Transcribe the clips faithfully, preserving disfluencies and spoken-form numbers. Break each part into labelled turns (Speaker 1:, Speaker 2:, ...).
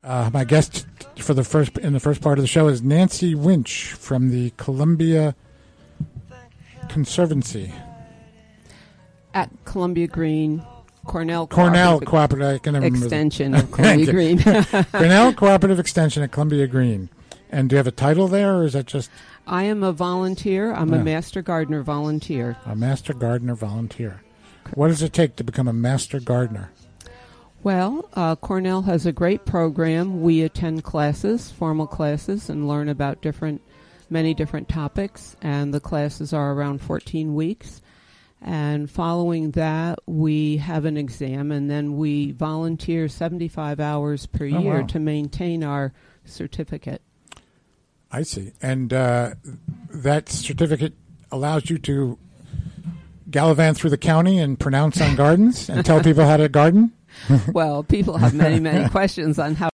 Speaker 1: Uh, my guest for the first in the first part of the show is Nancy Winch from the Columbia Conservancy
Speaker 2: at Columbia Green, Cornell
Speaker 1: Cornell
Speaker 2: Cooperative,
Speaker 1: Cooperative I can never
Speaker 2: Extension of Columbia Green.
Speaker 1: Cornell Cooperative Extension at Columbia Green. And do you have a title there, or is that just?
Speaker 2: I am a volunteer. I'm
Speaker 1: yeah.
Speaker 2: a Master Gardener volunteer.
Speaker 1: A Master Gardener volunteer. What does it take to become a Master Gardener?
Speaker 2: Well, uh, Cornell has a great program. We attend classes, formal classes, and learn about different, many different topics. And the classes are around fourteen weeks. And following that, we have an exam, and then we volunteer seventy-five hours per
Speaker 1: oh,
Speaker 2: year
Speaker 1: wow.
Speaker 2: to maintain our certificate.
Speaker 1: I see. And uh, that certificate allows you to gallivant through the county and pronounce on gardens and tell people how to garden?
Speaker 2: Well, people have many, many questions on how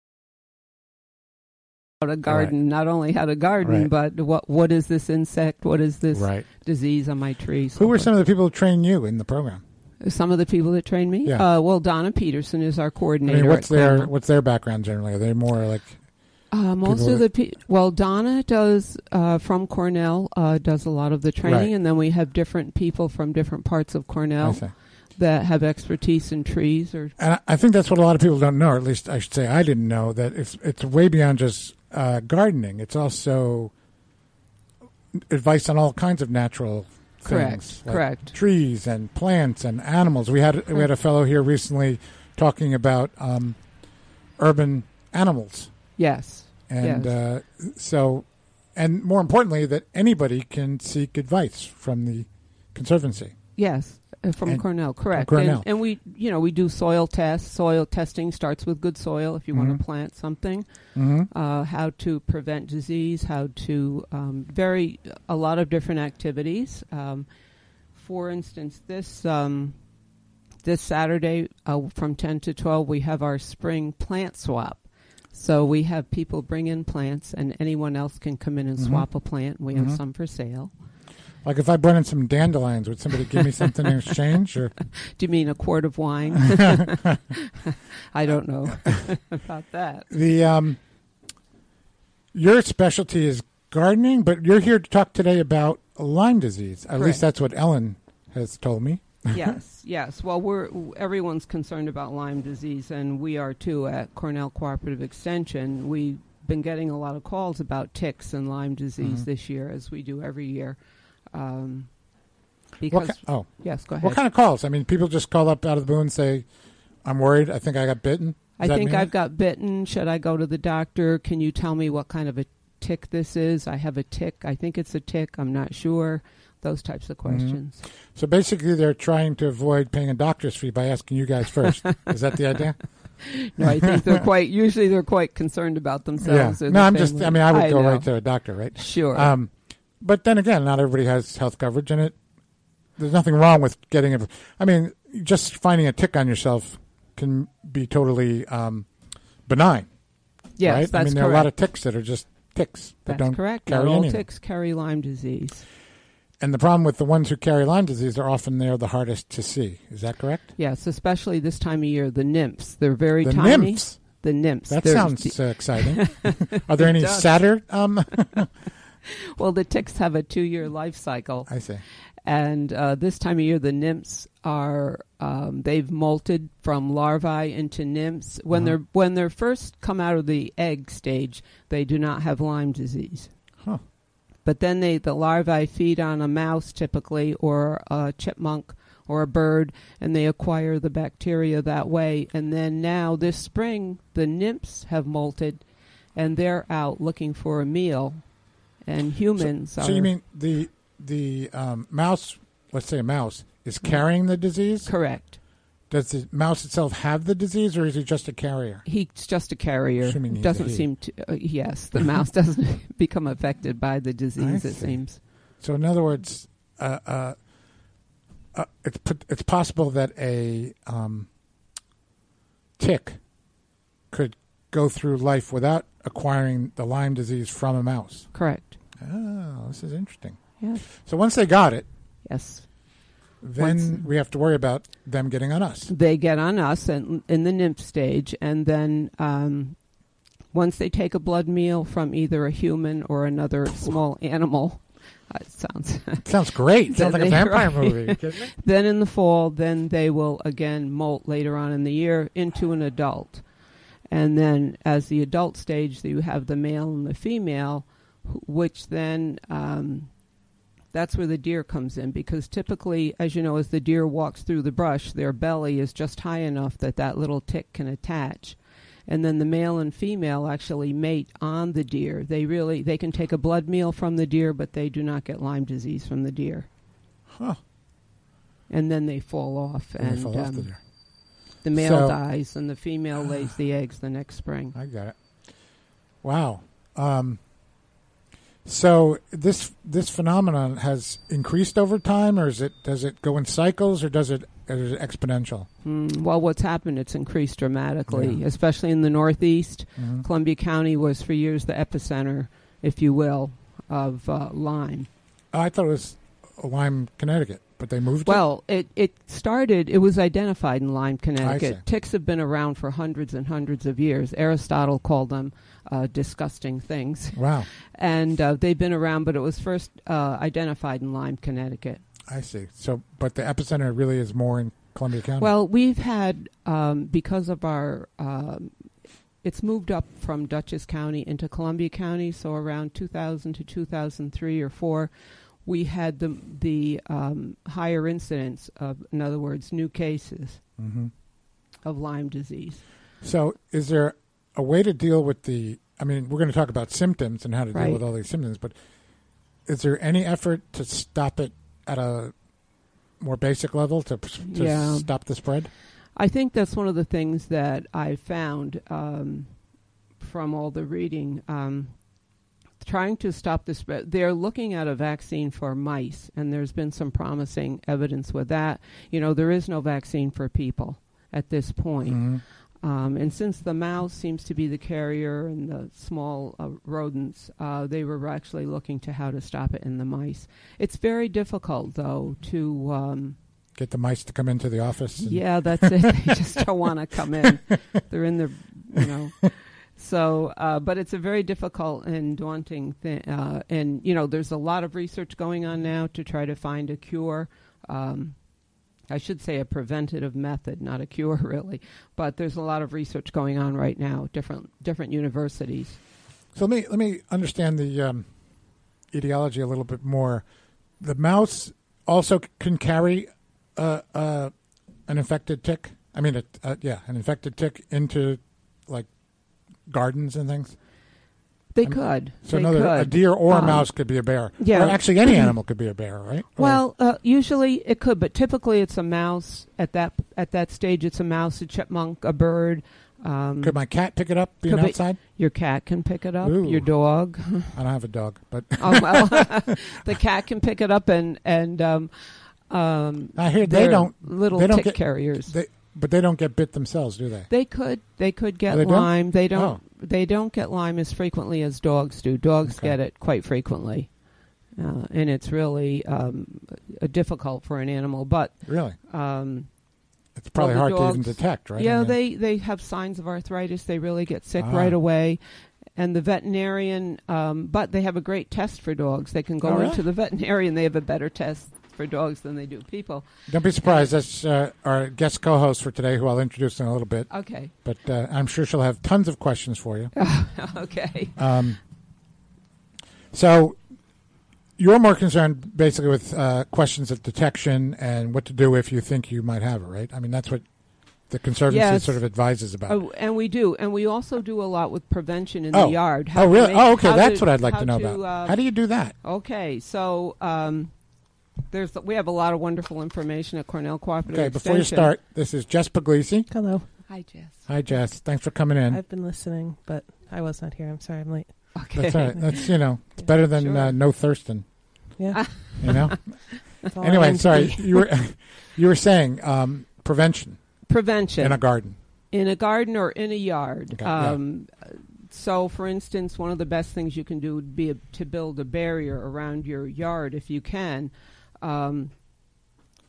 Speaker 2: to garden, right. Not only how to garden,
Speaker 1: right.
Speaker 2: but what what is this insect, what is this
Speaker 1: right.
Speaker 2: disease on my tree. So
Speaker 1: Who were
Speaker 2: forth.
Speaker 1: some of the people who trained you in the program?
Speaker 2: Some of the people that trained me?
Speaker 1: Yeah.
Speaker 2: Uh, well, Donna Peterson is our coordinator.
Speaker 1: I mean, what's
Speaker 2: at
Speaker 1: their
Speaker 2: Cornell.
Speaker 1: what's their background generally? Are they more like
Speaker 2: Uh, most
Speaker 1: People
Speaker 2: of the pe- well, Donna does uh, from Cornell uh, does a lot of the training,
Speaker 1: Right.
Speaker 2: and then we have different people from different parts of
Speaker 1: I
Speaker 2: Cornell
Speaker 1: see.
Speaker 2: that have expertise in trees. Or
Speaker 1: And I- I think that's what a lot of people don't know, or at least I should say I didn't know, that it's it's way beyond just uh, gardening. It's also advice on all kinds of natural
Speaker 2: correct,
Speaker 1: things, like
Speaker 2: correct.
Speaker 1: trees and plants and animals. We had correct. we had a fellow here recently talking about um, urban animals.
Speaker 2: Yes.
Speaker 1: And
Speaker 2: yes.
Speaker 1: uh, so, and more importantly, that anybody can seek advice from the Conservancy.
Speaker 2: Yes, uh, from
Speaker 1: and,
Speaker 2: Cornell, correct.
Speaker 1: From Cornell.
Speaker 2: And, and we, you know, we do soil tests. Soil testing starts with good soil if you
Speaker 1: mm-hmm.
Speaker 2: want to plant something.
Speaker 1: Mm-hmm.
Speaker 2: Uh, how to prevent disease, how to, um, very, a lot of different activities. Um, for instance, this um, this Saturday uh, from ten to twelve, we have our spring plant swap. So we have people bring in plants, and anyone else can come in and
Speaker 1: mm-hmm.
Speaker 2: swap a plant. We
Speaker 1: mm-hmm.
Speaker 2: have some for sale.
Speaker 1: Like if I brought in some dandelions, would somebody give me something in exchange? Or?
Speaker 2: Do you mean a quart of wine? I don't know about that.
Speaker 1: The um, your specialty is gardening, but you're here to talk today about Lyme disease. At
Speaker 2: Correct.
Speaker 1: least that's what Ellen has told me.
Speaker 2: Yes, yes. Well, we're everyone's concerned about Lyme disease, and we are too at Cornell Cooperative Extension. We've been getting a lot of calls about ticks and Lyme disease
Speaker 1: mm-hmm.
Speaker 2: this year, as we do every year. Um,
Speaker 1: What
Speaker 2: because
Speaker 1: ki- oh,
Speaker 2: yes, go ahead.
Speaker 1: What kind of calls? I mean, people just call up out of the blue and say, "I'm worried. I think I got bitten." Does
Speaker 2: I
Speaker 1: that
Speaker 2: think
Speaker 1: mean
Speaker 2: I've
Speaker 1: it?
Speaker 2: got bitten. Should I go to the doctor? Can you tell me what kind of a tick this is? I have a tick. I think it's a tick. I'm not sure. Those types of questions.
Speaker 1: Mm-hmm. So basically, they're trying to avoid paying a doctor's fee by asking you guys first. Is that the idea?
Speaker 2: No, I think they're quite. Usually, they're quite concerned about themselves.
Speaker 1: Yeah.
Speaker 2: or
Speaker 1: No,
Speaker 2: their
Speaker 1: I'm just.
Speaker 2: family.
Speaker 1: I mean, I would
Speaker 2: I
Speaker 1: go
Speaker 2: know.
Speaker 1: right to a doctor, right?
Speaker 2: Sure.
Speaker 1: Um, but then again, not everybody has health coverage, and it. There's nothing wrong with getting it. I mean, just finding a tick on yourself can be totally um, benign.
Speaker 2: Yes,
Speaker 1: right?
Speaker 2: that's
Speaker 1: I mean, there
Speaker 2: correct.
Speaker 1: are a lot of ticks that are just ticks that
Speaker 2: That's
Speaker 1: don't
Speaker 2: correct.
Speaker 1: carry
Speaker 2: Not all
Speaker 1: anything.
Speaker 2: ticks carry Lyme disease.
Speaker 1: And the problem with the ones who carry Lyme disease are often they're the hardest to see. Is that correct?
Speaker 2: Yes, especially this time of year. The nymphs. They're very
Speaker 1: The
Speaker 2: tiny.
Speaker 1: nymphs?
Speaker 2: The nymphs.
Speaker 1: That
Speaker 2: They're
Speaker 1: sounds
Speaker 2: the-
Speaker 1: uh, exciting. Are there
Speaker 2: It
Speaker 1: any
Speaker 2: does.
Speaker 1: sadder? Um,
Speaker 2: Well, the ticks have a two-year life cycle.
Speaker 1: I see.
Speaker 2: And uh, this time of year, the nymphs are, um, they've molted from larvae into nymphs. When
Speaker 1: Uh-huh.
Speaker 2: they're when they're first come out of the egg stage, they do not have Lyme disease.
Speaker 1: Huh.
Speaker 2: But then they the larvae feed on a mouse typically, or a chipmunk, or a bird, and they acquire the bacteria that way. And then now this spring, the nymphs have molted, and they're out looking for a meal. And humans
Speaker 1: So,
Speaker 2: are...
Speaker 1: so you mean the the um, mouse, let's say a mouse, is carrying the disease?
Speaker 2: Correct.
Speaker 1: Does the mouse itself have the disease, or is he just a carrier?
Speaker 2: He's just a carrier.
Speaker 1: Assuming he's
Speaker 2: Doesn't
Speaker 1: a he.
Speaker 2: seem to... Uh, yes, the mouse doesn't become affected by the disease,
Speaker 1: I
Speaker 2: it
Speaker 1: see.
Speaker 2: seems.
Speaker 1: So in other words, uh, uh, uh, it's p- it's possible that a um, tick could go through life without acquiring the Lyme disease from a mouse.
Speaker 2: Correct.
Speaker 1: Oh, this is interesting.
Speaker 2: Yes.
Speaker 1: So once they got it,
Speaker 2: Yes.
Speaker 1: then
Speaker 2: Once-
Speaker 1: we have to worry about them getting on us.
Speaker 2: They get on us and, in the nymph stage, and then um, once they take a blood meal from either a human or another small animal, uh, it sounds
Speaker 1: Sounds great. Sounds like a
Speaker 2: They-
Speaker 1: vampire
Speaker 2: right.
Speaker 1: movie. You kidding me?
Speaker 2: then in the fall, then they will again molt later on in the year into an adult. And then as the adult stage, you have the male and the female, wh- which then um, that's where the deer comes in, because typically, as you know, as the deer walks through the brush, their belly is just high enough that that little tick can attach. And then the male and female actually mate on the deer. They really, they can take a blood meal from the deer, but they do not get Lyme disease from the deer.
Speaker 1: Huh.
Speaker 2: And then they fall off,
Speaker 1: And
Speaker 2: and
Speaker 1: they fall off
Speaker 2: um,
Speaker 1: the deer.
Speaker 2: the male
Speaker 1: So-
Speaker 2: dies, and the female lays the eggs the next spring.
Speaker 1: I got it. Wow. Um, so this this phenomenon has increased over time, or is it does it go in cycles, or does it is it exponential?
Speaker 2: Mm, well, what's happened, it's increased dramatically,
Speaker 1: Yeah.
Speaker 2: especially in the Northeast.
Speaker 1: Mhm.
Speaker 2: Columbia County was for years the epicenter, if you will, of uh, Lyme.
Speaker 1: I thought it was Lyme, Connecticut, but they moved it?
Speaker 2: Well, it, it started, it was identified in Lyme, Connecticut.
Speaker 1: see.
Speaker 2: Ticks have been around for hundreds and hundreds of years. Aristotle called them uh, disgusting things.
Speaker 1: Wow.
Speaker 2: And uh, they've been around, but it was first uh, identified in Lyme, Connecticut.
Speaker 1: I see. So, but the epicenter really is more in Columbia County.
Speaker 2: Well, we've had, um, because of our, um, it's moved up from Dutchess County into Columbia County, so around two thousand to two thousand three or four, we had the the um, higher incidence of, in other words, new cases
Speaker 1: hmm
Speaker 2: of Lyme disease.
Speaker 1: So, is there a way to deal with the? I mean, we're going to talk about symptoms and how to
Speaker 2: Right.
Speaker 1: deal with all these symptoms, but is there any effort to stop it at a more basic level to to
Speaker 2: Yeah.
Speaker 1: stop the spread?
Speaker 2: I think that's one of the things that I found um, from all the reading. Um, trying to stop the spread. They're looking at a vaccine for mice, and there's been some promising evidence with that. You know, there is no vaccine for people at this point.
Speaker 1: Mhm.
Speaker 2: Um, and since the mouse seems to be the carrier and the small uh, rodents, uh, they were actually looking to how to stop it in the mice. It's very difficult, though, to... Um,
Speaker 1: Get the mice to come into the office. And
Speaker 2: yeah, that's it. They just don't want to come in. They're in the, you know. So, uh, but it's a very difficult and daunting thing. Uh, and, you know, there's a lot of research going on now to try to find a cure. Um, I should say a preventative method, not a cure, really. But there's a lot of research going on right now, different different universities.
Speaker 1: So let me let me understand the um, etiology a little bit more. The mouse also c- can carry uh, uh, an infected tick. I mean, a, uh, yeah, an infected tick into like gardens and things.
Speaker 2: They
Speaker 1: I'm-
Speaker 2: could.
Speaker 1: So
Speaker 2: they
Speaker 1: another a
Speaker 2: could.
Speaker 1: deer or a
Speaker 2: Um,
Speaker 1: mouse could be a bear.
Speaker 2: yeah.
Speaker 1: Or actually, any animal could be a bear, right? Or-
Speaker 2: Well, uh, usually it could, but typically it's a mouse. At that at that stage, it's a mouse, a chipmunk, a bird. Um,
Speaker 1: could my cat pick it up being
Speaker 2: could be-
Speaker 1: outside?
Speaker 2: your cat can pick it up.
Speaker 1: Ooh.
Speaker 2: Your dog.
Speaker 1: I don't have a dog, but
Speaker 2: Oh, well, the cat can pick it up, and and um, um,
Speaker 1: I hear they
Speaker 2: they're
Speaker 1: don't.
Speaker 2: little
Speaker 1: they don't
Speaker 2: tick
Speaker 1: get-
Speaker 2: carriers.
Speaker 1: They, but they don't get bit themselves, do they?
Speaker 2: They could they could get
Speaker 1: They don't?
Speaker 2: Lyme. They don't.
Speaker 1: Oh.
Speaker 2: They don't get Lyme as frequently as dogs do. Dogs
Speaker 1: Okay.
Speaker 2: get it quite frequently, uh, and it's really um, uh, difficult for an animal. But
Speaker 1: Really?
Speaker 2: um,
Speaker 1: It's probably
Speaker 2: Well, the
Speaker 1: hard to even
Speaker 2: dogs-
Speaker 1: detect, right? I
Speaker 2: yeah,
Speaker 1: mean,
Speaker 2: they they have signs of arthritis. They really get sick
Speaker 1: Ah.
Speaker 2: right away. And the veterinarian, um, but they have a great test for dogs. They can go
Speaker 1: Oh, really?
Speaker 2: into the veterinarian. They have a better test for dogs than they do people.
Speaker 1: Don't be surprised. That's uh, our guest co-host for today, who I'll introduce in a little bit.
Speaker 2: Okay.
Speaker 1: But uh, I'm sure she'll have tons of questions for you.
Speaker 2: Okay.
Speaker 1: Um, so you're more concerned basically with uh, questions of detection and what to do if you think you might have it, right? I mean, that's what the Conservancy
Speaker 2: Yes.
Speaker 1: sort of advises about.
Speaker 2: Oh, and we do, and we also do a lot with prevention in
Speaker 1: Oh.
Speaker 2: the yard.
Speaker 1: oh,
Speaker 2: to
Speaker 1: really?
Speaker 2: make-
Speaker 1: Oh, okay.
Speaker 2: how
Speaker 1: That's
Speaker 2: to-
Speaker 1: what I'd like
Speaker 2: how
Speaker 1: to know about.
Speaker 2: um,
Speaker 1: How do you do that?
Speaker 2: Okay, so um, there's we have a lot of wonderful information at Cornell Cooperative
Speaker 1: Okay, before you
Speaker 2: Extension.
Speaker 1: start, this is Jess Puglisi.
Speaker 3: Hello.
Speaker 2: Hi, Jess.
Speaker 1: Hi, Jess. Thanks for coming in.
Speaker 3: I've been listening, but I was not here. I'm sorry I'm late.
Speaker 2: Okay.
Speaker 1: That's all right. That's, you know, it's better than
Speaker 2: Sure.
Speaker 1: uh, no Thurston,
Speaker 3: Yeah.
Speaker 1: you know?
Speaker 3: That's all I
Speaker 1: Anyway,
Speaker 3: aim to
Speaker 1: sorry.
Speaker 3: be.
Speaker 1: You were you were saying um, prevention
Speaker 2: Prevention
Speaker 1: in a garden.
Speaker 2: in a garden or in a yard.
Speaker 1: Okay, yeah.
Speaker 2: Um, So, for instance, one of the best things you can do would be a, to build a barrier around your yard if you can. Um,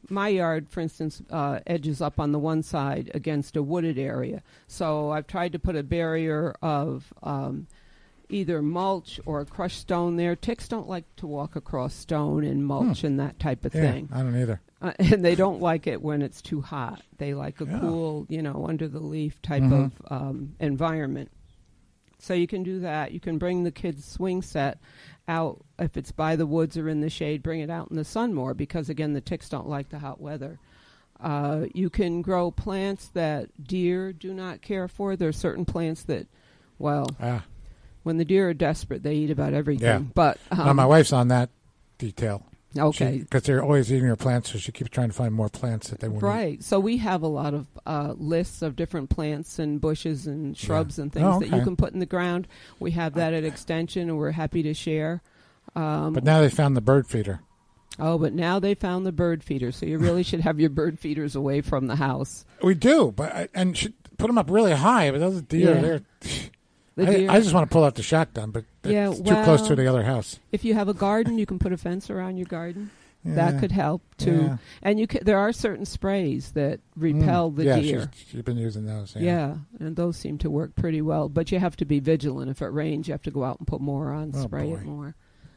Speaker 2: my yard, for instance, uh, edges up on the one side against a wooded area. So I've tried to put a barrier of um, either mulch or crushed stone there. Ticks don't like to walk across stone and mulch
Speaker 1: Hmm.
Speaker 2: and that type of
Speaker 1: Yeah,
Speaker 2: thing.
Speaker 1: I don't either.
Speaker 2: Uh, and they don't like it when it's too hot. They like a
Speaker 1: Yeah.
Speaker 2: cool, you know, under the leaf type
Speaker 1: Mhm.
Speaker 2: of um, environment. So you can do that. You can bring the kids' swing set out if it's by the woods or in the shade. Bring it out in the sun more because, again, the ticks don't like the hot weather. Uh, you can grow plants that deer do not care for. There are certain plants that, well,
Speaker 1: Ah,
Speaker 2: when the deer are desperate, they eat about everything.
Speaker 1: Yeah.
Speaker 2: But um,
Speaker 1: well, my wife's on that detail.
Speaker 2: okay.
Speaker 1: Because they're always eating her plants, so she keeps trying to find more plants that they won't eat.
Speaker 2: Right. So we have a lot of uh, lists of different plants and bushes and shrubs and things
Speaker 1: Oh,
Speaker 2: that you
Speaker 1: okay.
Speaker 2: can put in the ground. We have that at Extension, and we're happy to share. Um,
Speaker 1: But now they found the bird feeder.
Speaker 2: oh, but now they found the bird feeder, so you really should have your bird feeders away from the house.
Speaker 1: We do, but I, and should put them up really high. But those deer,
Speaker 2: Yeah.
Speaker 1: they're.
Speaker 2: The
Speaker 1: I,
Speaker 2: deer,
Speaker 1: I just want to pull out the shotgun, but it's
Speaker 2: Yeah,
Speaker 1: too close to
Speaker 2: well-
Speaker 1: the other house.
Speaker 2: if you have a garden, you can put a fence around your garden.
Speaker 1: Yeah.
Speaker 2: That could help too.
Speaker 1: Yeah.
Speaker 2: And you can, there are certain sprays that repel
Speaker 1: Mm.
Speaker 2: the
Speaker 1: yeah,
Speaker 2: deer.
Speaker 1: she's, she's been using those. Yeah.
Speaker 2: Yeah, and those seem to work pretty well. But you have to be vigilant. If it rains, you have to go out and put more on,
Speaker 1: Oh,
Speaker 2: spray
Speaker 1: boy.
Speaker 2: it more.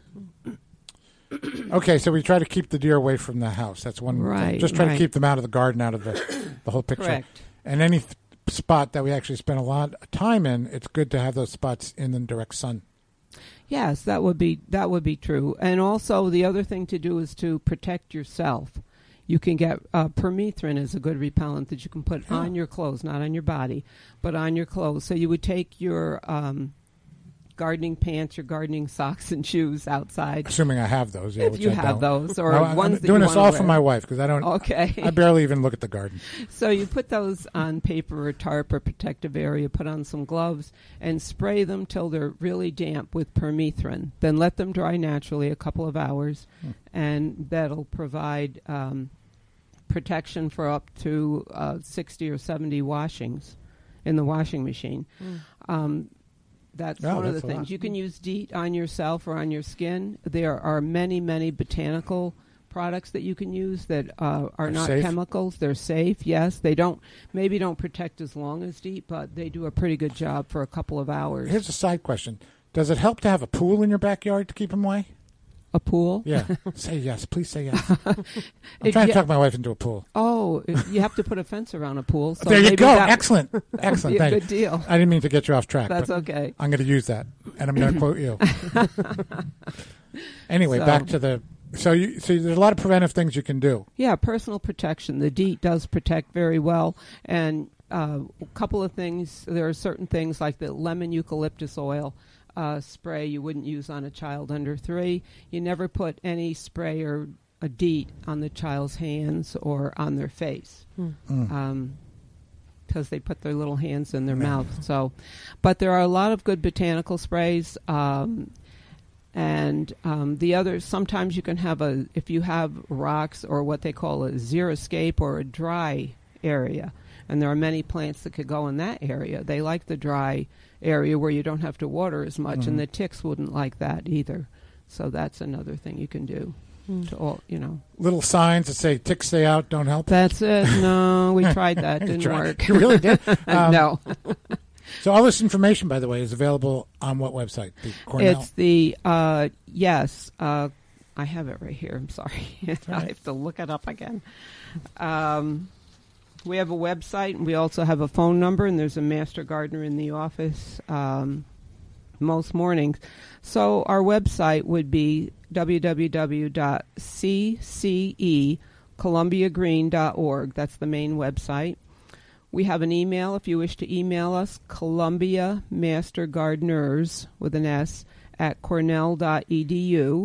Speaker 1: Okay, so we try to keep the deer away from the house. That's one thing.
Speaker 2: Right,
Speaker 1: Just try to
Speaker 2: right.
Speaker 1: keep them out of the garden, out of the the whole picture.
Speaker 2: Correct.
Speaker 1: And any th- spot that we actually spend a lot of time in, it's good to have those spots in the direct sun.
Speaker 2: Yes, that would be that would be true. And also, the other thing to do is to protect yourself. You can get uh, permethrin is a good repellent that you can put
Speaker 1: Yeah.
Speaker 2: on your clothes, not on your body, but on your clothes. So you would take your um, gardening pants, your gardening socks and shoes outside.
Speaker 1: Assuming I have those, yeah,
Speaker 2: If
Speaker 1: which
Speaker 2: you
Speaker 1: I
Speaker 2: have
Speaker 1: don't.
Speaker 2: those, or
Speaker 1: No, I'm
Speaker 2: ones that
Speaker 1: doing
Speaker 2: you
Speaker 1: this
Speaker 2: wanna
Speaker 1: all for
Speaker 2: wear.
Speaker 1: my wife because I don't.
Speaker 2: Okay.
Speaker 1: I barely even look at the garden.
Speaker 2: So you put those on paper or tarp or protective area, put on some gloves, and spray them till they're really damp with permethrin. Then let them dry naturally a couple of hours,
Speaker 1: Hmm.
Speaker 2: and that'll provide um, protection for up to uh, sixty or seventy washings in the washing machine. Um, that's
Speaker 1: Oh,
Speaker 2: one of
Speaker 1: that's
Speaker 2: the
Speaker 1: a lot.
Speaker 2: things. You can use DEET on yourself or on your skin. There are many, many botanical products that you can use that uh, are
Speaker 1: Are
Speaker 2: not
Speaker 1: safe?
Speaker 2: chemicals. They're safe, yes. They don't maybe don't protect as long as DEET, but they do a pretty good job for a couple of hours.
Speaker 1: Here's a side question: does it help to have a pool in your backyard to keep them away?
Speaker 2: a pool?
Speaker 1: Yeah. Say yes. Please say yes. I'm
Speaker 2: If
Speaker 1: trying to
Speaker 2: you-
Speaker 1: talk my wife into a pool.
Speaker 2: Oh, you have to put a fence around a pool. So
Speaker 1: there you
Speaker 2: maybe
Speaker 1: go.
Speaker 2: that
Speaker 1: Excellent.
Speaker 2: would
Speaker 1: Excellent.
Speaker 2: be a
Speaker 1: Thank
Speaker 2: good
Speaker 1: you.
Speaker 2: deal.
Speaker 1: I didn't mean to get you off track.
Speaker 2: That's
Speaker 1: but
Speaker 2: okay.
Speaker 1: I'm going to use that, and I'm going to quote you. Anyway,
Speaker 2: So-
Speaker 1: back to the. So you so there's a lot of preventive things you can do.
Speaker 2: Yeah, personal protection. The DEET does protect very well. And uh, a couple of things, there are certain things like the lemon eucalyptus oil uh, spray you wouldn't use on a child under three. You never put any spray or a DEET on the child's hands or on their face.
Speaker 1: Mm.
Speaker 2: Um, because they put their little hands in their
Speaker 1: Yeah.
Speaker 2: mouth. So, but there are a lot of good botanical sprays. Um, and um, the other, sometimes you can have a, if you have rocks or what they call a xeriscape or a dry area, and there are many plants that could go in that area. They like the dry area where you don't have to water as much,
Speaker 1: Mhm.
Speaker 2: and the ticks wouldn't like that either. So that's another thing you can do.
Speaker 3: Mm.
Speaker 2: To all, you know.
Speaker 1: Little signs that say "ticks stay out, don't help."
Speaker 2: That's it. No, we tried that.
Speaker 1: You
Speaker 2: Didn't
Speaker 1: tried.
Speaker 2: work.
Speaker 1: You really did. Um,
Speaker 2: no.
Speaker 1: So all this information, by the way, is available on what website? The Cornell.
Speaker 2: It's the, uh, yes, uh, I have it right here. I'm sorry. I
Speaker 1: right.
Speaker 2: have to look it up again. Um, we have a website, and we also have a phone number, and there's a master gardener in the office um, most mornings. So our website would be w w w dot c c e columbia green dot org. That's the main website. We have an email if you wish to email us, Columbia Master Gardeners with an S at cornell dot e d u.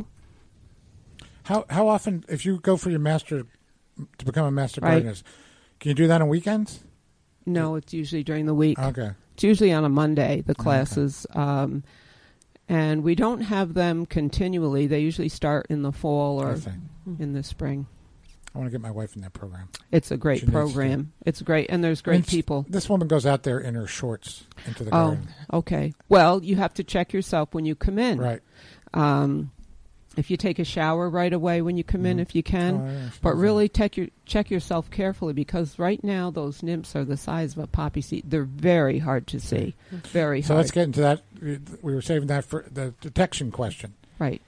Speaker 1: How how often, if you go for your master to become a master
Speaker 2: Right.
Speaker 1: gardener, can you do that on weekends?
Speaker 2: No, it's usually during the week.
Speaker 1: Okay.
Speaker 2: It's usually on a Monday, the
Speaker 1: Okay.
Speaker 2: classes. Um, and we don't have them continually. They usually start in the fall or
Speaker 1: I see.
Speaker 2: in the spring.
Speaker 1: I want to get my wife in that program.
Speaker 2: It's a great
Speaker 1: She needs to.
Speaker 2: program. It's great, and there's
Speaker 1: I mean,
Speaker 2: great people.
Speaker 1: This woman goes out there in her shorts into the
Speaker 2: Oh,
Speaker 1: garden.
Speaker 2: okay. Well, you have to check yourself when you come in.
Speaker 1: Right.
Speaker 2: Um, if you take a shower right away when you come in,
Speaker 1: Mhm.
Speaker 2: if you can.
Speaker 1: Oh, yeah, I
Speaker 2: But
Speaker 1: suppose
Speaker 2: really check your, check yourself carefully, because right now those nymphs are the size of a poppy seed. They're very hard to see. Very
Speaker 1: So
Speaker 2: hard.
Speaker 1: let's get into that. We we were saving that for the detection question.
Speaker 2: Right.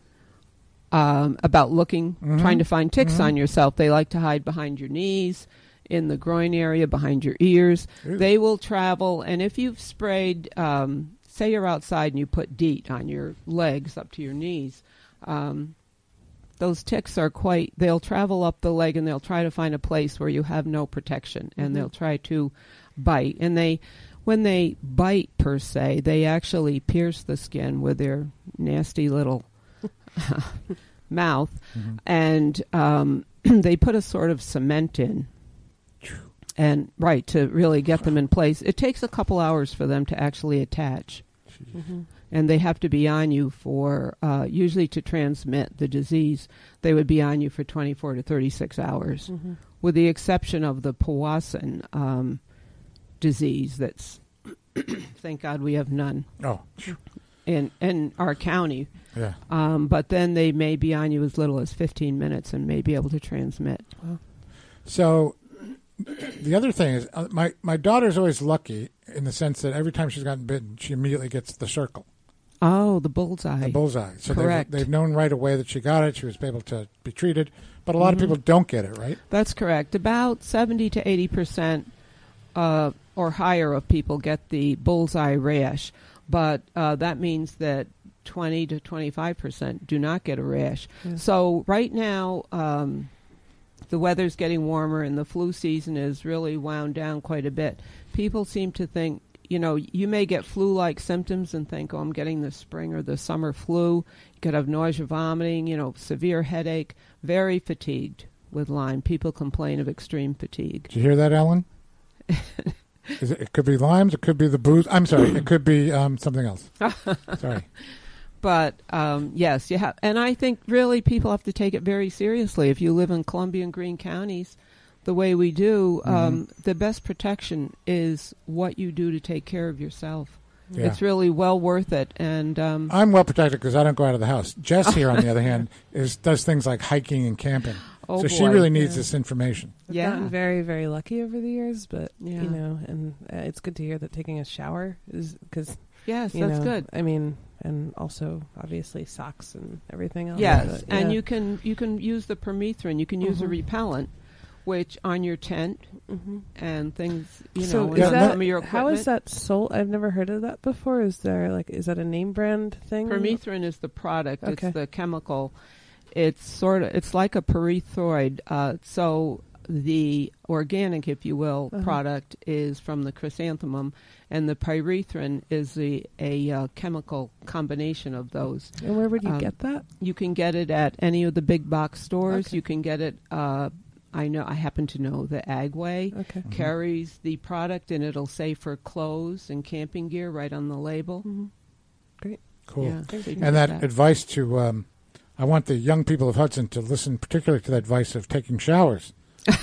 Speaker 2: Um, about looking,
Speaker 1: Mhm.
Speaker 2: trying to find ticks
Speaker 1: Mhm.
Speaker 2: on yourself. They like to hide behind your knees, in the groin area, behind your ears.
Speaker 1: Ooh.
Speaker 2: They will travel, and if you've sprayed, um, say you're outside and you put DEET on your legs up to your knees, um, those ticks are quite, they'll travel up the leg and they'll try to find a place where you have no protection, and
Speaker 3: Mhm.
Speaker 2: they'll try to bite. And they, when they bite per se, they actually pierce the skin with their nasty little mouth,
Speaker 1: Mhm.
Speaker 2: and um, they put a sort of cement in. And right, to really get them in place, it takes a couple hours for them to actually attach.
Speaker 3: Mm-hmm.
Speaker 2: And they have to be on you for, uh, usually to transmit the disease, they would be on you for twenty-four to thirty-six hours,
Speaker 3: Mm-hmm.
Speaker 2: with the exception of the Powassan um, disease that's, thank God we have none
Speaker 1: Oh,
Speaker 2: in, in our county.
Speaker 1: yeah.
Speaker 2: Um, but then they may be on you as little as fifteen minutes and may be able to transmit.
Speaker 1: So the other thing is, uh, my my daughter's always lucky in the sense that every time she's gotten bitten, she immediately gets the circle,
Speaker 2: Oh, the bullseye.
Speaker 1: the bullseye. So
Speaker 2: Correct.
Speaker 1: they've, they've known right away that she got it. She was able to be treated. But a lot
Speaker 2: Mhm.
Speaker 1: of people don't get it, right?
Speaker 2: That's correct. About seventy to eighty percent uh, or higher of people get the bullseye rash, but uh, that means that twenty to twenty-five percent do not get a rash.
Speaker 3: Yeah.
Speaker 2: So right now, um, the weather's getting warmer and the flu season is really wound down quite a bit. People seem to think, you know, you may get flu-like symptoms and think, oh, I'm getting the spring or the summer flu. You could have nausea, vomiting, you know, severe headache, very fatigued with Lyme. People complain of extreme fatigue.
Speaker 1: Did you hear that, Ellen? Is it, it could be limes. It could be the booze. I'm sorry. It could be um, something else. Sorry.
Speaker 2: But um, yes, you have, and I think really people have to take it very seriously. If you live in Columbia and Greene counties, the way we do, um, the best protection is what you do to take care of yourself.
Speaker 1: Yeah.
Speaker 2: It's really well worth it. And um,
Speaker 1: I'm well protected because I don't go out of the house. Jess here, on the other hand, is does things like hiking and camping.
Speaker 2: oh
Speaker 1: so
Speaker 2: boy.
Speaker 1: she really needs
Speaker 3: Yeah.
Speaker 1: this information.
Speaker 3: I've
Speaker 2: Yeah.
Speaker 3: gotten very, very lucky over the years, but
Speaker 2: Yeah.
Speaker 3: you know, and uh, it's good to hear that taking a shower is because
Speaker 2: Yes,
Speaker 3: you
Speaker 2: that's
Speaker 3: know,
Speaker 2: good.
Speaker 3: I mean, and also obviously socks and everything else.
Speaker 2: Yes,
Speaker 3: but,
Speaker 2: and
Speaker 3: yeah.
Speaker 2: you can you can use the permethrin. You can use a
Speaker 3: Mhm.
Speaker 2: repellent, which on your tent
Speaker 3: Mhm.
Speaker 2: and things, you
Speaker 3: so
Speaker 2: know,
Speaker 3: is
Speaker 2: and on
Speaker 3: that,
Speaker 2: some of your equipment.
Speaker 3: how is that sold? I've never heard of that before. Is there like is that a name brand thing?
Speaker 2: Permethrin is the product.
Speaker 3: Okay.
Speaker 2: It's the chemical. It's sort of it's like a pyrethroid. Uh, so the organic, if you will,
Speaker 3: Uh-huh.
Speaker 2: product is from the chrysanthemum, and the pyrethrin is the a uh, chemical combination of those.
Speaker 3: And where would you
Speaker 2: Um,
Speaker 3: get that?
Speaker 2: You can get it at any of the big box stores.
Speaker 3: Okay.
Speaker 2: You can get it. Uh, I know. I happen to know the Agway
Speaker 3: Okay.
Speaker 1: Mhm.
Speaker 2: carries the product, and it'll say for clothes and camping gear right on the label.
Speaker 3: Mm-hmm.
Speaker 1: Cool.
Speaker 2: Yeah, so you can
Speaker 1: And
Speaker 2: get
Speaker 1: that advice to, um, I want the young people of Hudson to listen particularly to that advice of taking showers.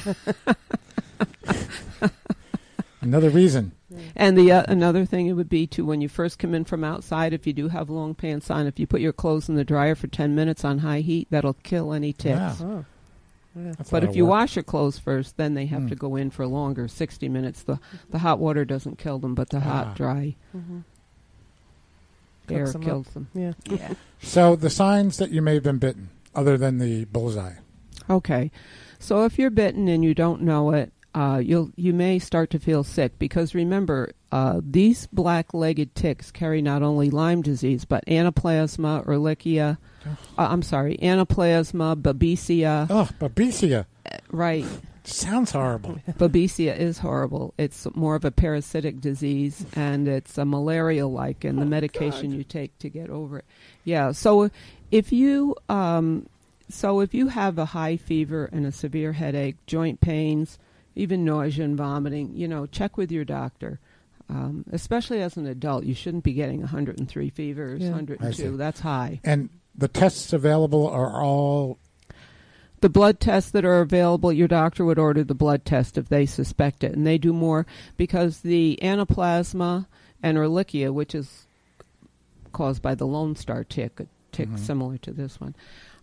Speaker 1: Another reason.
Speaker 2: And the uh, another thing it would be to when you first come in from outside, if you do have long pants on, if you put your clothes in the dryer for ten minutes on high heat, that'll kill any ticks.
Speaker 1: Wow.
Speaker 3: Oh. Yeah.
Speaker 1: That's a
Speaker 2: But
Speaker 1: lot
Speaker 2: if
Speaker 1: of
Speaker 2: you
Speaker 1: work.
Speaker 2: wash your clothes first, then they have
Speaker 1: Mm.
Speaker 2: to go in for longer, sixty minutes. The the hot water doesn't kill them, but the
Speaker 1: Ah.
Speaker 2: hot, dry
Speaker 3: Mm-hmm.
Speaker 2: air
Speaker 3: Cooks 'em up.
Speaker 2: kills them.
Speaker 3: Yeah.
Speaker 2: Yeah.
Speaker 1: So the signs that you may have been bitten, other than the bullseye.
Speaker 2: Okay. So if you're bitten and you don't know it, uh, you'll you may start to feel sick because remember, uh, these black-legged ticks carry not only Lyme disease but Anaplasma, Ehrlichia.
Speaker 1: Oh.
Speaker 2: Uh, I'm sorry, Anaplasma, Babesia.
Speaker 1: Oh, babesia.
Speaker 2: Right.
Speaker 1: Sounds horrible.
Speaker 2: Babesia is horrible. It's more of a parasitic disease, and it's a malaria-like, and the medication you take to get over it. Yeah. So if you um, so if you have a high fever and a severe headache, joint pains, even nausea and vomiting, you know, check with your doctor. Um, especially as an adult, you shouldn't be getting one hundred three fevers,
Speaker 3: Yeah.
Speaker 2: one hundred
Speaker 1: I see.
Speaker 2: two. That's high.
Speaker 1: And the tests available are all
Speaker 2: The blood tests that are available, your doctor would order the blood test if they suspect it. And they do more because the Anaplasma and Ehrlichia, which is caused by the Lone Star tick, tick
Speaker 1: Mhm.
Speaker 2: similar to this one.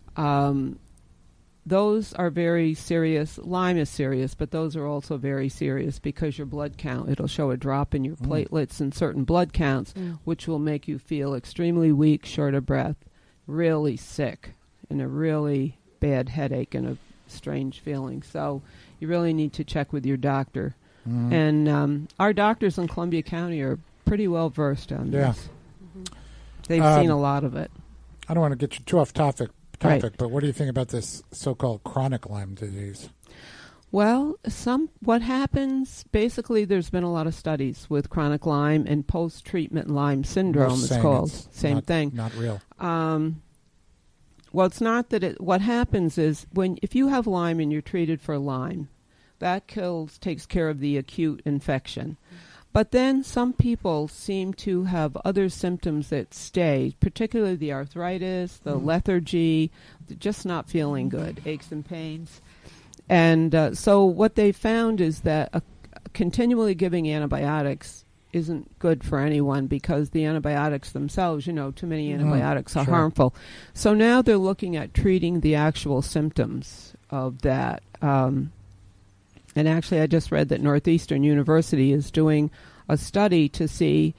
Speaker 2: Um, those are very serious. Lyme is serious, but those are also very serious because your blood count, it'll show a drop in your
Speaker 1: Mm.
Speaker 2: platelets and certain blood counts,
Speaker 3: Mm.
Speaker 2: which will make you feel extremely weak, short of breath, really sick, and a really bad headache and a strange feeling. So you really need to check with your doctor.
Speaker 1: Mhm.
Speaker 2: And um, our doctors in Columbia County are pretty well versed on
Speaker 1: Yeah.
Speaker 2: this.
Speaker 3: Mhm.
Speaker 2: They've
Speaker 1: Um,
Speaker 2: seen a lot of it.
Speaker 1: I don't want to get you too off topic,
Speaker 2: Right.
Speaker 1: topic, but what do you think about this so-called chronic Lyme disease?
Speaker 2: Well, some what happens basically. There's been a lot of studies with chronic Lyme and post-treatment Lyme syndrome.
Speaker 1: Most
Speaker 2: It's
Speaker 1: saying
Speaker 2: called
Speaker 1: it's
Speaker 2: same
Speaker 1: not-
Speaker 2: thing.
Speaker 1: Not real.
Speaker 2: Um, well, it's not that it. What happens is when if you have Lyme and you're treated for Lyme, that kills takes care of the acute infection. But then some people seem to have other symptoms that stay, particularly the arthritis, the
Speaker 1: Mhm.
Speaker 2: lethargy, just not feeling good, aches and pains. And uh, so what they found is that uh, continually giving antibiotics isn't good for anyone because the antibiotics themselves, you know, too many
Speaker 1: Mhm.
Speaker 2: antibiotics are
Speaker 1: Sure.
Speaker 2: harmful. So now they're looking at treating the actual symptoms of that. Um, and actually, I just read that Northeastern University is doing a study to see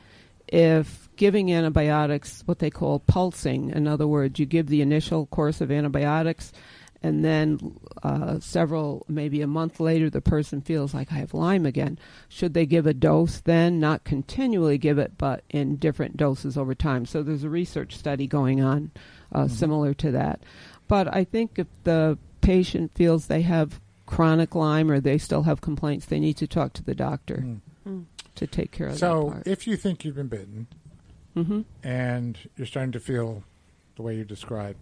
Speaker 2: if giving antibiotics, what they call pulsing, in other words, you give the initial course of antibiotics, and then uh, several, maybe a month later, the person feels like I have Lyme again. Should they give a dose then, not continually give it, but in different doses over time? So there's a research study going on uh,
Speaker 1: Mhm.
Speaker 2: similar to that. But I think if the patient feels they have chronic Lyme or they still have complaints, they need to talk to the doctor
Speaker 1: Mm.
Speaker 3: Mm.
Speaker 2: to take care of that
Speaker 1: So
Speaker 2: part.
Speaker 1: if you think you've been bitten
Speaker 2: Mm-hmm.
Speaker 1: and you're starting to feel the way you described,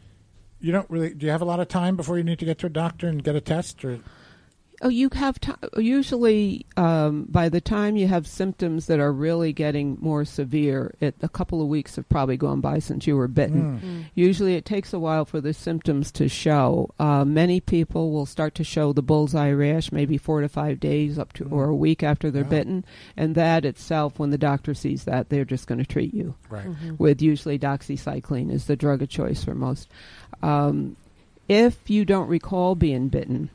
Speaker 1: you don't really, do you have a lot of time before you need to get to a doctor and get a test? Or
Speaker 2: Oh, you have t- usually um, by the time you have symptoms that are really getting more severe, it, a couple of weeks have probably gone by since you were bitten.
Speaker 1: Mm.
Speaker 3: Mm.
Speaker 2: Usually it takes a while for the symptoms to show. Uh, many people will start to show the bullseye rash maybe four to five days up to
Speaker 1: Mm.
Speaker 2: or a week after they're
Speaker 1: Wow.
Speaker 2: bitten. And that itself, when the doctor sees that, they're just going to treat you
Speaker 1: Right.
Speaker 3: Mhm.
Speaker 2: with usually doxycycline is the drug of choice for most. Um, if you don't recall being bitten,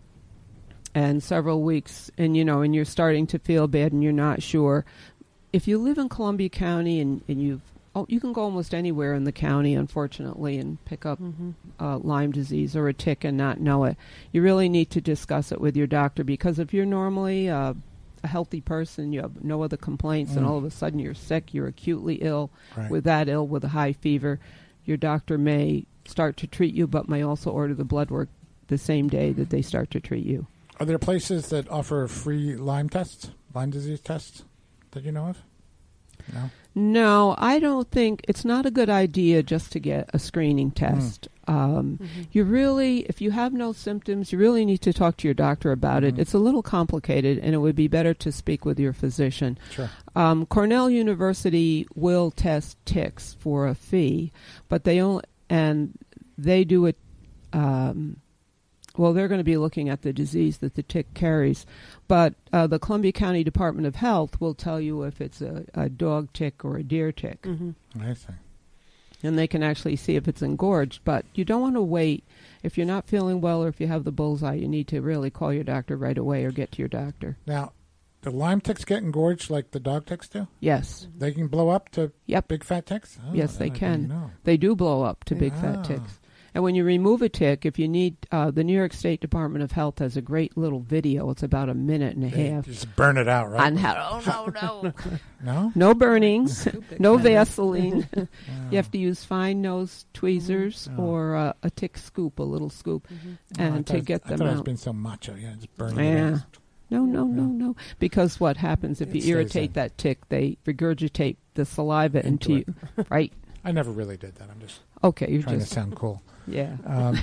Speaker 2: and several weeks, and you know, and you're starting to feel bad and you're not sure, if you live in Columbia County and, and you've, oh, you can go almost anywhere in the county, unfortunately, and pick up
Speaker 3: Mhm.
Speaker 2: uh, Lyme disease or a tick and not know it. You really need to discuss it with your doctor because if you're normally uh, a healthy person, you have no other complaints, and
Speaker 1: Mm.
Speaker 2: all of a sudden you're sick, you're acutely ill,
Speaker 1: Right.
Speaker 2: with that ill with a high fever, your doctor may start to treat you, but may also order the blood work the same day that they start to treat you.
Speaker 1: Are there places that offer free Lyme tests, Lyme disease tests, that you know of? No?
Speaker 2: No, I don't think it's not a good idea just to get a screening test. Um,
Speaker 3: Mhm.
Speaker 2: you really, if you have no symptoms, you really need to talk to your doctor about
Speaker 1: Mhm.
Speaker 2: it. It's a little complicated, and it would be better to speak with your physician.
Speaker 1: Sure.
Speaker 2: Um, Cornell University will test ticks for a fee, but they only and they do it. Um, well, they're going to be looking at the disease that the tick carries, but uh, the Columbia County Department of Health will tell you if it's a, a dog tick or a deer tick,
Speaker 3: Mhm.
Speaker 1: I see.
Speaker 2: and they can actually see if it's engorged. But you don't want to wait. If you're not feeling well or if you have the bullseye, you need to really call your doctor right away or get to your doctor.
Speaker 1: Now, do Lyme ticks get engorged like the dog ticks do?
Speaker 2: Yes.
Speaker 1: They can blow up to
Speaker 2: Yep.
Speaker 1: big fat ticks? Oh,
Speaker 2: Yes, they
Speaker 1: that I
Speaker 2: can.
Speaker 1: didn't know.
Speaker 2: They do blow up to big
Speaker 1: Ah.
Speaker 2: fat ticks. And when you remove a tick, if you need, uh, the New York State Department of Health has a great little video. It's about a minute and a
Speaker 1: They
Speaker 2: half.
Speaker 1: just burn it out, right?
Speaker 2: On how, oh, no, no.
Speaker 1: No?
Speaker 2: No burning, no Vaseline.
Speaker 1: Wow.
Speaker 2: You have to use fine nose tweezers
Speaker 1: Oh.
Speaker 2: or uh, a tick scoop, a little scoop,
Speaker 3: Mhm.
Speaker 1: Oh, I
Speaker 2: and to
Speaker 1: thought-
Speaker 2: get
Speaker 1: I
Speaker 2: them
Speaker 1: thought it was
Speaker 2: out.
Speaker 1: being so macho. Yeah, just burn
Speaker 2: Yeah.
Speaker 1: it out.
Speaker 2: No, no, no,
Speaker 1: Yeah.
Speaker 2: no. Because what happens if
Speaker 1: It
Speaker 2: you
Speaker 1: stays
Speaker 2: irritate
Speaker 1: in.
Speaker 2: that tick, they regurgitate the saliva
Speaker 1: Into
Speaker 2: into, you. Right?
Speaker 1: I never really did that. I'm just
Speaker 2: Okay, you're
Speaker 1: trying
Speaker 2: just
Speaker 1: to sound cool.
Speaker 2: yeah.
Speaker 1: Um,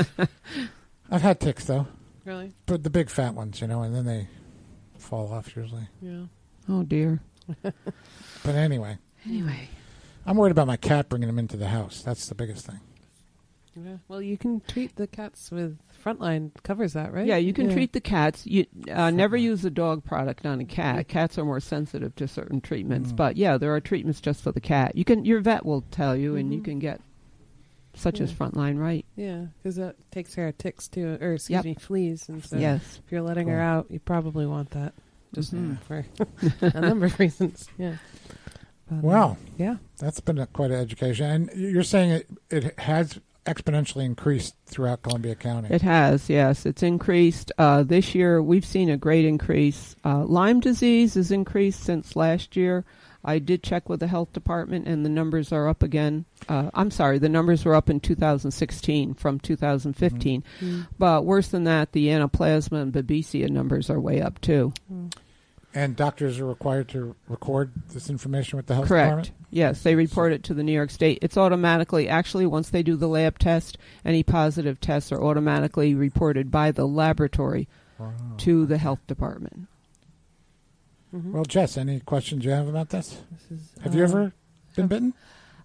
Speaker 1: I've had ticks, though,
Speaker 3: Really?
Speaker 1: but the big fat ones, you know, and then they fall off usually.
Speaker 3: Yeah.
Speaker 2: Oh dear.
Speaker 1: But anyway,
Speaker 2: Anyway,
Speaker 1: I'm worried about my cat bringing them into the house. That's the biggest thing.
Speaker 3: Yeah. Well, you can treat the cats with Frontline covers that, right?
Speaker 2: yeah, you can treat the cats. You uh, never
Speaker 1: Frontline.
Speaker 2: use a dog product on a cat. Cats are more sensitive to certain treatments,
Speaker 1: Mm.
Speaker 2: but yeah, there are treatments just for the cat. You can your vet will tell you, and you
Speaker 3: Mhm.
Speaker 2: can get such
Speaker 3: Yeah.
Speaker 2: as Frontline Right.
Speaker 3: Yeah, because that takes care of ticks too, or excuse
Speaker 2: Yep.
Speaker 3: me, fleas. And so
Speaker 2: Yes.
Speaker 3: if you're letting her
Speaker 1: Cool.
Speaker 3: out, you probably want that, just
Speaker 2: Mhm.
Speaker 3: for a number of reasons. Yeah. But, uh,
Speaker 1: Wow.
Speaker 3: yeah.
Speaker 1: That's been a, quite an education. And you're saying it, it has exponentially increased throughout Columbia County.
Speaker 2: It has, yes. It's increased. Uh, this year, we've seen a great increase. Uh, Lyme disease has increased since last year. I did check with the health department, and the numbers are up again. Uh, I'm sorry, the numbers were up in two thousand sixteen from two thousand fifteen.
Speaker 3: Mm-hmm.
Speaker 2: But worse than that, the Anaplasma and Babesia numbers are way up, too.
Speaker 1: And doctors are required to record this information with the health
Speaker 2: Correct.
Speaker 1: department?
Speaker 2: Yes, they report it to the New York State. It's automatically, actually, once they do the lab test, any positive tests are automatically reported by the laboratory
Speaker 1: Wow.
Speaker 2: to the health department.
Speaker 3: Mhm.
Speaker 1: Well, Jess, any questions you have about this?
Speaker 3: This is,
Speaker 1: Have you
Speaker 3: um,
Speaker 1: ever been bitten?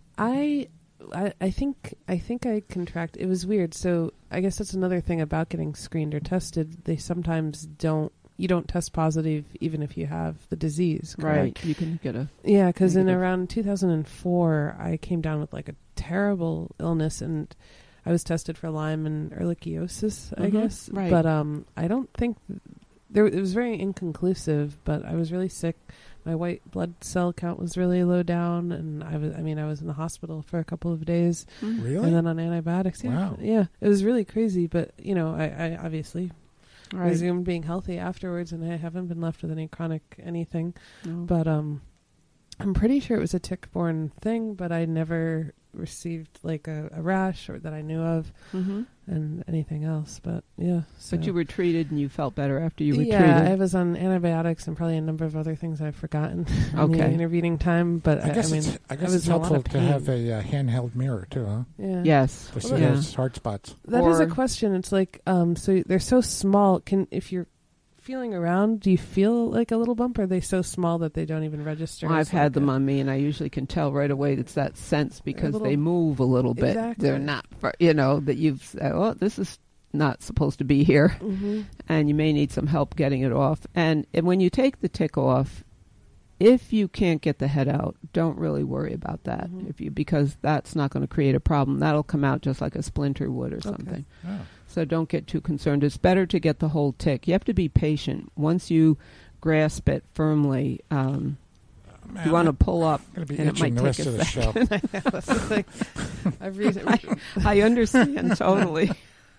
Speaker 3: I, I, I think I think I contract. It was weird. So I guess that's another thing about getting screened or tested. They sometimes don't. You don't test positive even if you have the disease. Correct?
Speaker 2: Right. You can get a...
Speaker 3: Yeah, because in
Speaker 2: Negative.
Speaker 3: around two thousand four, I came down with like a terrible illness, and I was tested for Lyme and ehrlichiosis, I
Speaker 2: Mhm,
Speaker 3: guess.
Speaker 2: right.
Speaker 3: But um, I don't think there. It was very inconclusive. But I was really sick. My white blood cell count was really low down, and I was. I mean, I was in the hospital for a couple of days,
Speaker 1: Really?
Speaker 3: and then on antibiotics. Yeah,
Speaker 1: Wow.
Speaker 3: yeah, it was really crazy. But you know, I, I obviously
Speaker 2: Right.
Speaker 3: resumed being healthy afterwards, and I haven't been left with any chronic anything.
Speaker 2: No.
Speaker 3: But um, I'm pretty sure it was a tick-borne thing, but I never received like a, a rash or that I knew of,
Speaker 2: Mm-hmm.
Speaker 3: and anything else. But yeah, so.
Speaker 2: But you were treated and you felt better after you were
Speaker 3: yeah, I
Speaker 2: treated.
Speaker 3: was on antibiotics and probably a number of other things I've forgotten in
Speaker 2: Okay.
Speaker 3: the intervening time. But
Speaker 1: I
Speaker 3: I,
Speaker 1: guess
Speaker 3: I mean,
Speaker 1: it's, I guess
Speaker 3: was
Speaker 1: it's
Speaker 3: in a lot
Speaker 1: helpful
Speaker 3: of
Speaker 1: to
Speaker 3: pain.
Speaker 1: have a uh, handheld mirror, too, huh?
Speaker 3: yeah.
Speaker 2: Yes.
Speaker 1: To see
Speaker 3: Well,
Speaker 2: yeah.
Speaker 1: those hard spots.
Speaker 3: That is a
Speaker 2: Or-
Speaker 3: question. It's like, um, so they're so small. Can if you're feeling around, do you feel like a little bump? Or are they so small that they don't even register?
Speaker 2: I've
Speaker 3: as
Speaker 2: had
Speaker 3: like
Speaker 2: them
Speaker 3: a-
Speaker 2: on me, and I usually can tell right away it's that sense because
Speaker 3: little-
Speaker 2: they move a little bit.
Speaker 3: Exactly.
Speaker 2: They're not, far- you know, that you've said, oh, this is not supposed to be here,
Speaker 3: Mhm.
Speaker 2: and you may need some help getting it off. And, and when you take the tick off, if you can't get the head out, don't really worry about that.
Speaker 3: Mhm.
Speaker 2: If you because that's not going to create a problem. That'll come out just like a splinter would or something.
Speaker 1: Oh.
Speaker 2: So don't get too concerned. It's better to get the whole tick. You have to be patient. Once you grasp it firmly, um,
Speaker 1: Man,
Speaker 2: you want to
Speaker 1: I'm
Speaker 2: pull up,
Speaker 1: going to be
Speaker 2: and it
Speaker 1: itching
Speaker 2: might
Speaker 1: the rest
Speaker 2: take a
Speaker 1: of the show.
Speaker 3: That's the thing. I've read
Speaker 2: I, I understand totally.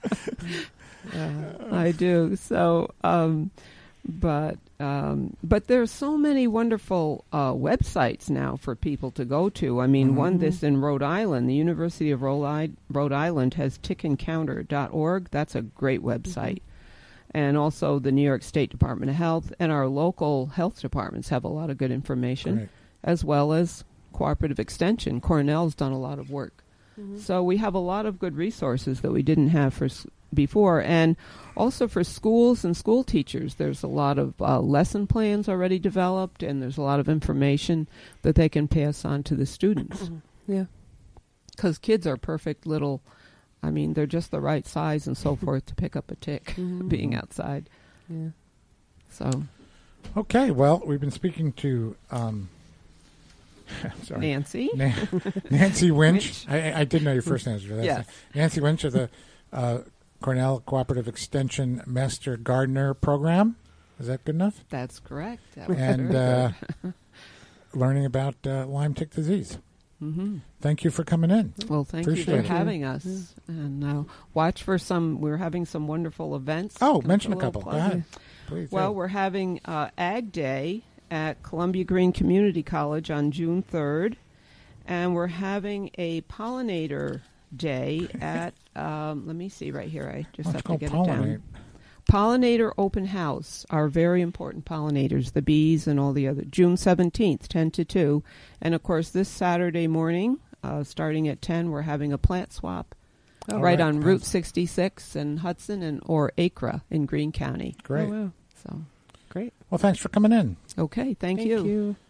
Speaker 3: uh,
Speaker 2: I do. So, um, but um, but there's so many wonderful uh, websites now for people to go to. I mean, one
Speaker 3: Mhm.
Speaker 2: this in Rhode Island, the University of Rhode, I- Rhode Island has tick encounter dot org. That's a great website. And also the New York State Department of Health and our local health departments have a lot of good information,
Speaker 1: Great.
Speaker 2: as well as Cooperative Extension. Cornell's done a lot of work.
Speaker 3: mhm.
Speaker 2: So we have a lot of good resources that we didn't have for s- before, and also for schools and school teachers. There's a lot of uh, lesson plans already developed, and there's a lot of information that they can pass on to the students.
Speaker 3: Mhm. Yeah.
Speaker 2: Because kids are perfect little. I mean, they're just the right size and so forth to pick up a tick
Speaker 3: Mhm.
Speaker 2: being outside.
Speaker 3: Yeah.
Speaker 2: So
Speaker 1: Okay, well, we've been speaking to um, sorry,
Speaker 2: Nancy,
Speaker 1: Na- Nancy Winch.
Speaker 2: Winch.
Speaker 1: I, I did know your first name. That's
Speaker 2: Yes.
Speaker 1: Nancy Winch of the uh, Cornell Cooperative Extension Master Gardener Program. Is that good enough?
Speaker 2: that's correct. That was
Speaker 1: And
Speaker 2: very
Speaker 1: uh,
Speaker 2: good.
Speaker 1: learning about uh, Lyme tick disease.
Speaker 2: Mm-hmm.
Speaker 1: Thank you for coming in.
Speaker 2: Well, thank you
Speaker 1: Appreciate
Speaker 2: for
Speaker 1: it.
Speaker 2: having us. And uh, watch for some. We're having some wonderful events.
Speaker 1: Oh,
Speaker 2: Can I
Speaker 1: mention a
Speaker 2: put little
Speaker 1: couple. Go
Speaker 2: plug?
Speaker 1: ahead. Please.
Speaker 2: Well,
Speaker 1: do.
Speaker 2: we're having uh, Ag Day at Columbia Green Community College on June third, and we're having a Pollinator Day at. Um, let me see right here. I just
Speaker 1: What's
Speaker 2: have to
Speaker 1: called
Speaker 2: get
Speaker 1: pollinate?
Speaker 2: it down. Pollinator Open House, our very important pollinators, the bees and all the other. June seventeenth, ten to two, and of course this Saturday morning, uh, starting at ten, we're having a plant swap.
Speaker 3: Oh,
Speaker 1: All
Speaker 2: right,
Speaker 1: right,
Speaker 2: on
Speaker 1: thanks.
Speaker 2: Route sixty-six in Hudson and or Acra in Greene County.
Speaker 1: Great.
Speaker 3: Oh, wow.
Speaker 2: So,
Speaker 3: Great.
Speaker 1: Well, thanks for coming in.
Speaker 2: okay, thank,
Speaker 3: Thank
Speaker 2: you.
Speaker 3: you.